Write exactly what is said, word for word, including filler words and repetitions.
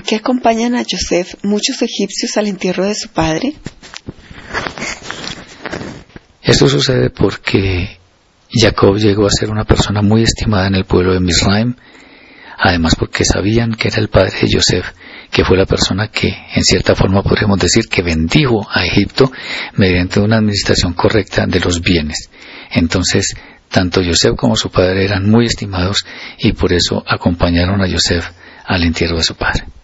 qué acompañan a Yosef muchos egipcios al entierro de su padre? Esto sucede porque Jacob llegó a ser una persona muy estimada en el pueblo de Misraim, además porque sabían que era el padre de Yosef, que fue la persona que, en cierta forma podríamos decir, que bendijo a Egipto mediante una administración correcta de los bienes. Entonces, tanto Yosef como su padre eran muy estimados y por eso acompañaron a Yosef al entierro de su padre.